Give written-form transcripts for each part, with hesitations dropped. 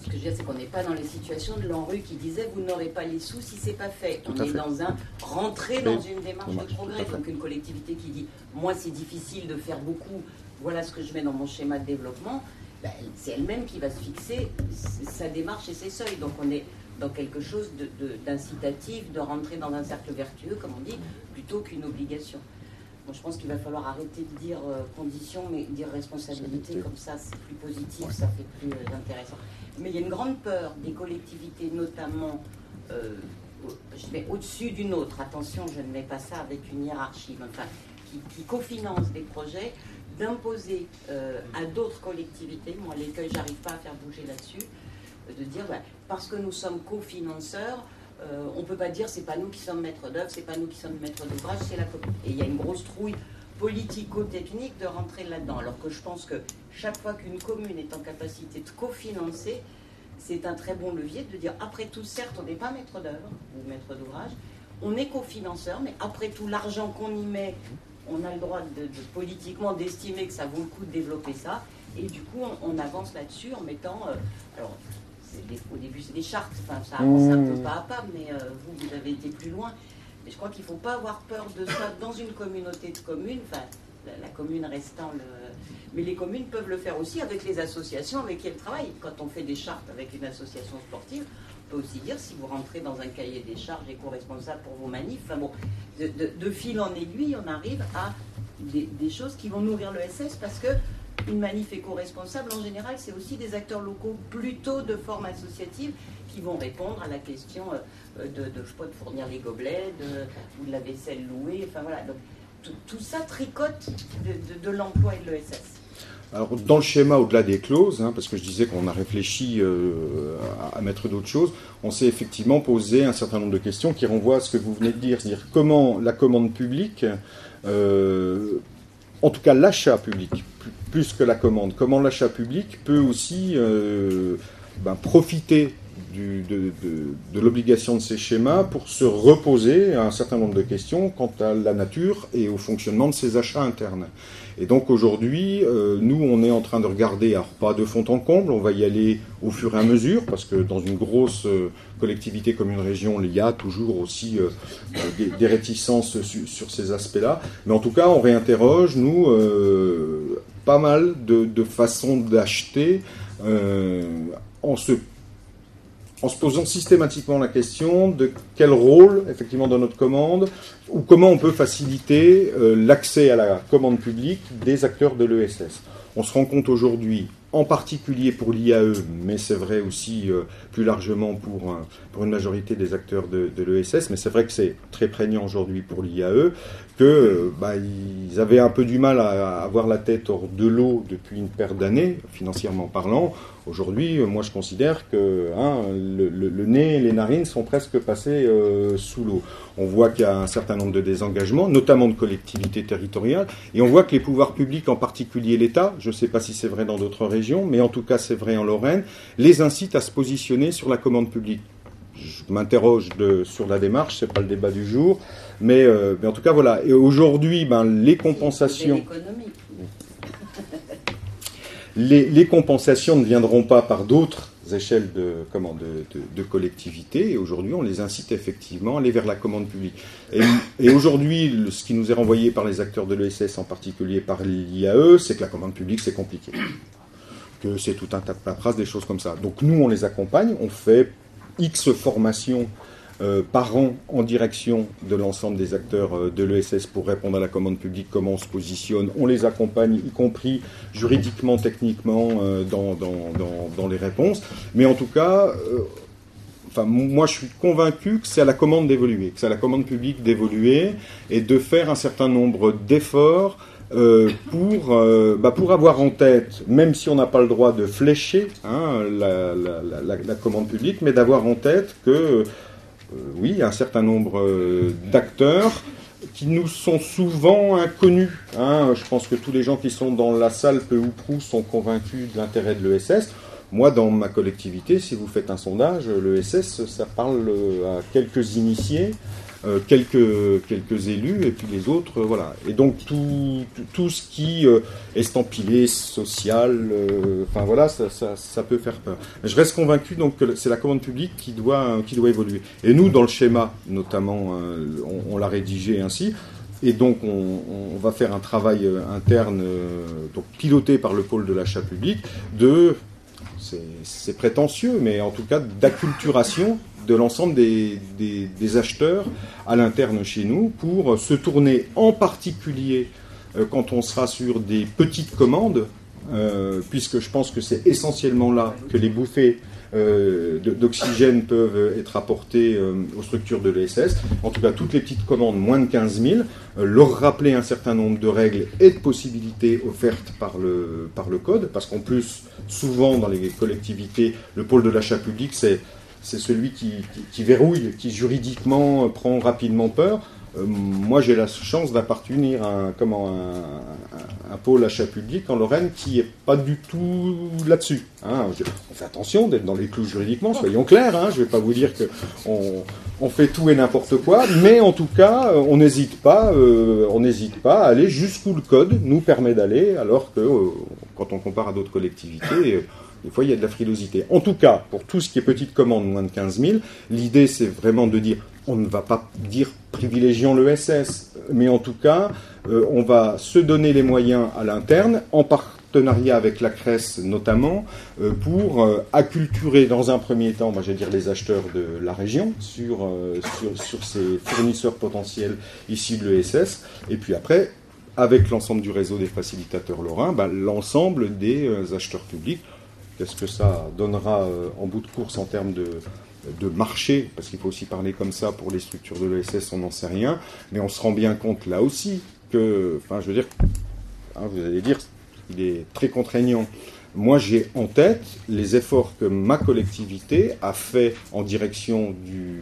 Ce que je veux dire, c'est qu'on n'est pas dans les situations de l'ANRU qui disait vous n'aurez pas les sous si c'est pas fait. On est dans un rentrer dans une démarche de progrès. Donc une collectivité qui dit moi c'est difficile de faire beaucoup, voilà ce que je mets dans mon schéma de développement, ben, c'est elle-même qui va se fixer sa démarche et ses seuils. Donc on est dans quelque chose d'incitatif, de rentrer dans un cercle vertueux, comme on dit, plutôt qu'une obligation. Bon, je pense qu'il va falloir arrêter de dire condition, mais dire responsabilité, comme ça c'est plus positif, ça fait plus intéressant. Mais il y a une grande peur des collectivités, notamment, je mets au-dessus d'une autre, attention, je ne mets pas ça avec une hiérarchie, mais enfin, qui cofinancent des projets, d'imposer à d'autres collectivités, moi l'écueil, j'arrive pas à faire bouger là-dessus, de dire, ben, parce que nous sommes cofinanceurs, on ne peut pas dire c'est pas nous qui sommes maîtres d'œuvre, c'est pas nous qui sommes maîtres d'ouvrage, c'est la commune. Et il y a une grosse trouille politico-technique de rentrer là-dedans. Alors que je pense que chaque fois qu'une commune est en capacité de cofinancer, c'est un très bon levier de dire après tout, certes, on n'est pas maître d'œuvre ou maître d'ouvrage, on est cofinanceur, mais après tout, l'argent qu'on y met, on a le droit politiquement d'estimer que ça vaut le coup de développer ça. Et du coup, on avance là-dessus en mettant. Alors, au début, c'est des chartes, enfin, ça avance un peu pas à pas, mais vous avez été plus loin. Mais je crois qu'il ne faut pas avoir peur de ça dans une communauté de communes, enfin, la commune restant le... Mais les communes peuvent le faire aussi avec les associations avec qui elles travaillent. Quand on fait des chartes avec une association sportive, on peut aussi dire, si vous rentrez dans un cahier des charges éco-responsable pour vos manifs, enfin bon, de fil en aiguille, on arrive à des choses qui vont nourrir le SS, parce que une manif éco-responsable, en général, c'est aussi des acteurs locaux plutôt de forme associative qui vont répondre à la question je sais pas, de fournir les gobelets, ou de la vaisselle louée, enfin voilà. Donc, tout ça tricote de l'emploi et de l'ESS. Alors, dans le schéma, au-delà des clauses, parce que je disais qu'on a réfléchi à mettre d'autres choses, on s'est effectivement posé un certain nombre de questions qui renvoient à ce que vous venez de dire, c'est-à-dire comment la commande publique, en tout cas l'achat public, plus que la commande, comment l'achat public peut aussi profiter de l'obligation de ces schémas pour se reposer à un certain nombre de questions quant à la nature et au fonctionnement de ces achats internes. Et donc aujourd'hui, nous, on est en train de regarder, alors pas de fond en comble, on va y aller au fur et à mesure, parce que dans une grosse collectivité comme une région, il y a toujours aussi des réticences sur ces aspects-là. Mais en tout cas, on réinterroge, nous, pas mal de façons d'acheter en se posant systématiquement la question de quel rôle, effectivement, dans notre commande, ou comment on peut faciliter l'accès à la commande publique des acteurs de l'ESS. On se rend compte aujourd'hui, en particulier pour l'IAE, mais c'est vrai aussi plus largement pour une majorité des acteurs de l'ESS, mais c'est vrai que c'est très prégnant aujourd'hui pour l'IAE, ils avaient un peu du mal à avoir la tête hors de l'eau depuis une paire d'années, financièrement parlant. Aujourd'hui, moi je considère que le nez et les narines sont presque passés sous l'eau. On voit qu'il y a un certain nombre de désengagements, notamment de collectivités territoriales, et on voit que les pouvoirs publics, en particulier l'État, je ne sais pas si c'est vrai dans d'autres régions, mais en tout cas c'est vrai en Lorraine, les incitent à se positionner sur la commande publique. Je m'interroge sur la démarche, c'est pas le débat du jour, mais en tout cas voilà. Et aujourd'hui, les compensations... Les compensations ne viendront pas par d'autres échelles de collectivités, et aujourd'hui on les incite effectivement à aller vers la commande publique. Et aujourd'hui, ce qui nous est renvoyé par les acteurs de l'ESS, en particulier par l'IAE, c'est que la commande publique c'est compliqué, que c'est tout un tas de paperasse, des choses comme ça. Donc nous on les accompagne, on fait X formations par an en direction de l'ensemble des acteurs de l'ESS pour répondre à la commande publique, comment on se positionne. On les accompagne, y compris juridiquement, techniquement, dans les réponses. Mais en tout cas, moi je suis convaincu que c'est à la commande d'évoluer, que c'est à la commande publique d'évoluer et de faire un certain nombre d'efforts pour avoir en tête, même si on n'a pas le droit de flécher la commande publique, mais d'avoir en tête que oui, un certain nombre d'acteurs qui nous sont souvent inconnus. Je pense que tous les gens qui sont dans la salle, peu ou prou, sont convaincus de l'intérêt de l'ESS. Moi, dans ma collectivité, si vous faites un sondage, l'ESS, ça parle à quelques initiés, quelques élus, et puis les autres, voilà. Et donc tout ce qui est estampillé, social, enfin voilà, ça peut faire peur. Je reste convaincu donc que c'est la commande publique qui doit évoluer. Et nous, dans le schéma, notamment, on l'a rédigé ainsi. Et donc, on va faire un travail interne, donc piloté par le pôle de l'achat public, c'est prétentieux, mais en tout cas d'acculturation de l'ensemble des acheteurs à l'interne chez nous pour se tourner en particulier quand on sera sur des petites commandes, puisque je pense que c'est essentiellement là que les bouffées d'oxygène peuvent être apportées aux structures de l'ESS. En tout cas, toutes les petites commandes, moins de 15 000, leur rappeler un certain nombre de règles et de possibilités offertes par le code, parce qu'en plus, souvent dans les collectivités, le pôle de l'achat public, c'est celui qui verrouille, qui juridiquement prend rapidement peur. Moi, j'ai la chance d'appartenir à un pôle achat public en Lorraine qui n'est pas du tout là-dessus. Hein. On fait attention d'être dans les clous juridiquement, soyons clairs. Hein. Je ne vais pas vous dire qu'on fait tout et n'importe quoi, mais en tout cas, on n'hésite pas à aller jusqu'où le code nous permet d'aller, alors que quand on compare à d'autres collectivités, des fois, il y a de la frilosité. En tout cas, pour tout ce qui est petite commande, moins de 15 000, l'idée, c'est vraiment de dire, on ne va pas dire privilégions l'ESS, mais en tout cas, on va se donner les moyens à l'interne, en partenariat avec la CRES notamment, pour acculturer dans un premier temps, je vais dire les acheteurs de la région, sur ces fournisseurs potentiels issus de l'ESS, et puis après, avec l'ensemble du réseau des facilitateurs lorrains, l'ensemble des acheteurs publics. Qu'est-ce que ça donnera en bout de course en termes de marché, parce qu'il faut aussi parler comme ça pour les structures de l'ESS, on n'en sait rien, mais on se rend bien compte là aussi que, je veux dire, vous allez dire, il est très contraignant. Moi, j'ai en tête les efforts que ma collectivité a fait en direction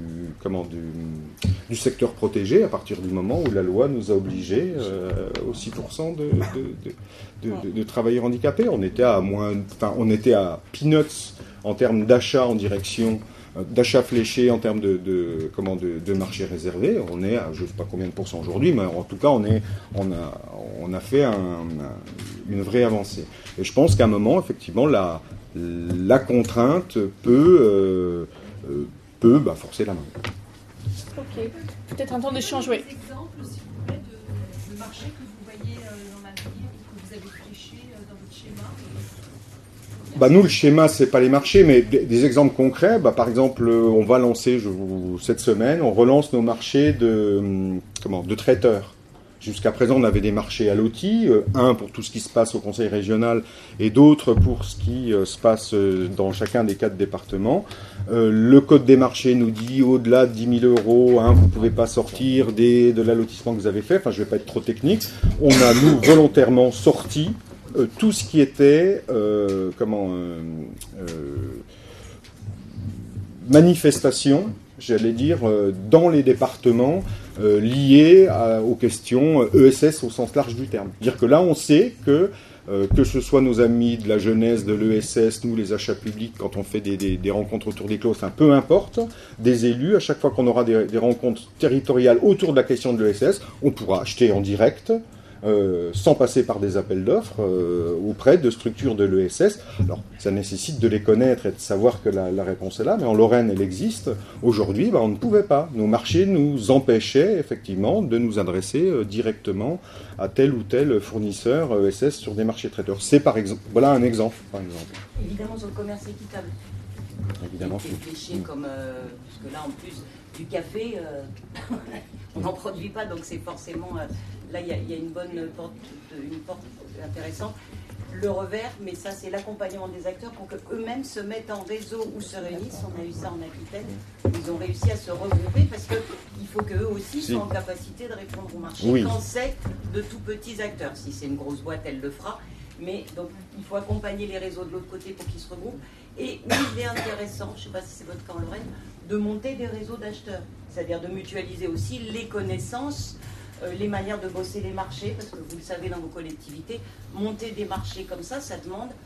du secteur protégé à partir du moment où la loi nous a obligés aux 6% de travailleurs handicapés. On était à peanuts en termes d'achat en direction d'achat fléché en termes de marché réservé. On est à je ne sais pas combien de pourcents aujourd'hui, mais en tout cas on a fait une vraie avancée. Et je pense qu'à un moment, effectivement, la contrainte peut forcer la main. Ok. Peut-être un temps d'échange, oui. Des exemples, s'il vous plaît, de marchés que vous voyez dans l'avenir ou que vous avez fléchés dans votre schéma. Nous, le schéma, c'est pas les marchés, mais des exemples concrets. Par exemple, on va lancer cette semaine, on relance nos marchés de traiteurs. Jusqu'à présent, on avait des marchés à l'OTI, un pour tout ce qui se passe au conseil régional et d'autres pour ce qui se passe dans chacun des 4 départements. Le code des marchés nous dit au-delà de 10 000 euros, vous ne pouvez pas sortir de l'allotissement que vous avez fait. Enfin, je ne vais pas être trop technique. On a, nous, volontairement sorti tout ce qui était manifestation, j'allais dire, dans les départements liés aux questions ESS au sens large du terme. C'est-à-dire que là, on sait que ce soit nos amis de la jeunesse, de l'ESS, nous, les achats publics, quand on fait des rencontres autour des clauses, peu importe, des élus, à chaque fois qu'on aura des rencontres territoriales autour de la question de l'ESS, on pourra acheter en direct, sans passer par des appels d'offres auprès de structures de l'ESS. Alors, ça nécessite de les connaître et de savoir que la réponse est là, mais en Lorraine, elle existe. Aujourd'hui, on ne pouvait pas. Nos marchés nous empêchaient, effectivement, de nous adresser directement à tel ou tel fournisseur ESS sur des marchés traiteurs. C'est par exemple, voilà un exemple, par exemple. Évidemment, sur le commerce équitable. Évidemment. C'est fléché comme, parce que là, en plus, du café, on n'en produit pas, donc c'est forcément... là, il y a une porte intéressante. Le revers, mais ça, c'est l'accompagnement des acteurs pour qu'eux-mêmes se mettent en réseau ou se réunissent. On a eu ça en Aquitaine. Ils ont réussi à se regrouper parce qu'il faut qu'eux aussi soient en capacité de répondre au marché. Oui. Quand c'est de tout petits acteurs. Si c'est une grosse boîte, elle le fera. Mais donc, il faut accompagner les réseaux de l'autre côté pour qu'ils se regroupent. Et il est intéressant, je ne sais pas si c'est votre cas en Lorraine, de monter des réseaux d'acheteurs. C'est-à-dire de mutualiser aussi les connaissances, les manières de bosser les marchés, parce que vous le savez dans vos collectivités, monter des marchés comme ça demande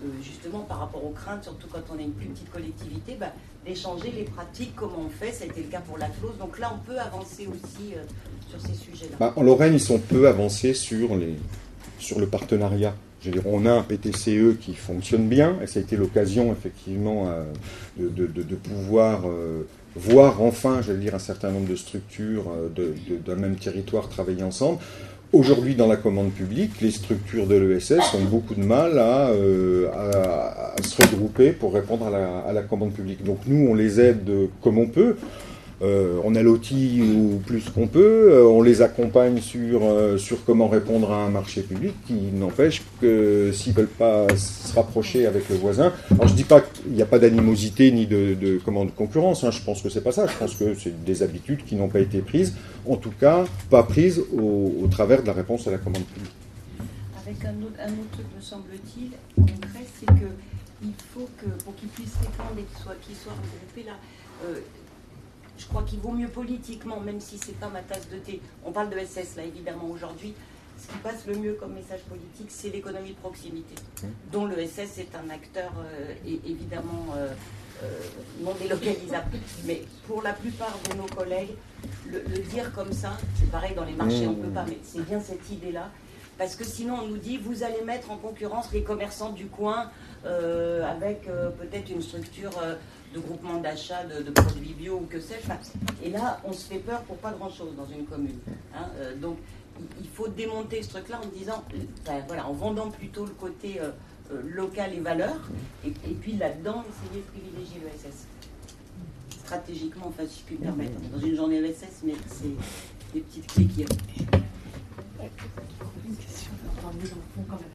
justement par rapport aux craintes, surtout quand on est une plus petite collectivité, d'échanger les pratiques, comment on fait. Ça a été le cas pour la clause. Donc là, on peut avancer aussi sur ces sujets-là. En Lorraine, ils sont peu avancés sur le partenariat. Je veux dire, on a un PTCE qui fonctionne bien, et ça a été l'occasion, effectivement, de pouvoir voir enfin, un certain nombre de structures d'un même territoire travailler ensemble. Aujourd'hui, dans la commande publique, les structures de l'ESS ont beaucoup de mal à se regrouper pour répondre à la commande publique. Donc nous, on les aide comme on peut. On a l'outil ou plus qu'on peut, on les accompagne sur comment répondre à un marché public, qui n'empêche que s'ils ne veulent pas se rapprocher avec le voisin. Alors je ne dis pas qu'il n'y a pas d'animosité ni de concurrence, je pense que c'est pas ça, je pense que c'est des habitudes qui n'ont pas été prises, en tout cas pas prises au travers de la réponse à la commande publique. Avec un autre truc, me semble-t-il, concret, c'est qu'il faut que, pour qu'ils puissent répondre et qu'ils soient regroupés là, je crois qu'il vaut mieux politiquement, même si c'est pas ma tasse de thé. On parle de SS là évidemment aujourd'hui. Ce qui passe le mieux comme message politique, c'est l'économie de proximité, dont le SS est un acteur évidemment non délocalisable. Mais pour la plupart de nos collègues, le dire comme ça, c'est pareil dans les marchés, on ne peut pas, mais c'est bien cette idée-là. Parce que sinon on nous dit, vous allez mettre en concurrence les commerçants du coin avec peut-être une structure de groupement d'achat de produits bio ou que sais-je. Et là, on se fait peur pour pas grand-chose dans une commune. Donc, il faut démonter ce truc-là en disant, en vendant plutôt le côté local et valeurs, et puis là-dedans, essayer de privilégier l'ESS. Stratégiquement, enfin, si je puis me permettre. Dans une journée ESS, mais c'est des petites clés qui...